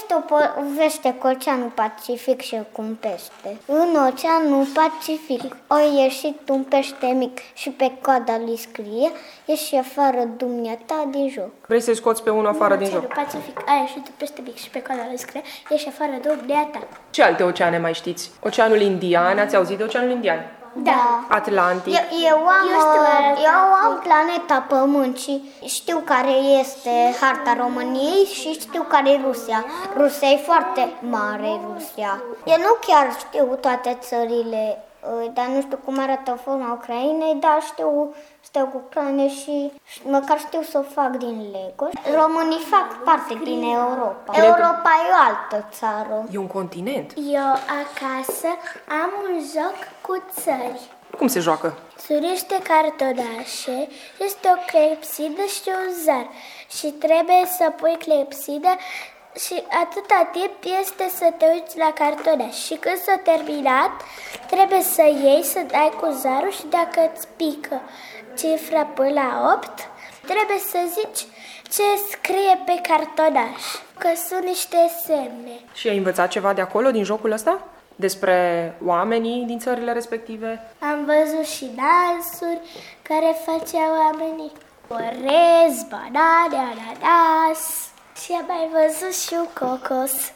este o poveste cu Oceanul Pacific și cu un pește. În Oceanul Pacific a ieșit un pește mic și pe coada lui scrie: ieși afară dumneata din joc. Vrei să-i scoți pe unul afară din joc? În Oceanul Pacific a ieșit un pește mic și pe coada lui scrie: ieși afară dumneata. Ce alte oceane mai știți? Oceanul Indian, ați auzit de Oceanul Indian? Da. Atlantic. Eu am planeta Pământ și știu care este harta României și știu care e Rusia. Rusia e foarte mare, Rusia. Eu nu chiar știu toate țările, dar nu știu cum arată forma Ucrainei, dar știu cu Ucraina și măcar știu să o fac din Lego. Românii fac parte din Europa. Europa e o altă țară. E un continent. Eu acasă am un joc cu țări. Cum se joacă? Sunt niște cartonașe, este o clepsidă și un zar. Și trebuie să pui clepsidă și atâta timp este să te uiți la cartonaș. Și când s-a terminat, trebuie să iei, să dai cu zarul și dacă îți pică cifra până la 8, trebuie să zici ce scrie pe cartonaș, că sunt niște semne. Și ai învățat ceva de acolo, din jocul ăsta? Despre oamenii din țările respective? Am văzut și dansuri care făceau oamenii. Orez, banane, ananas. Și am mai văzut și un cocos.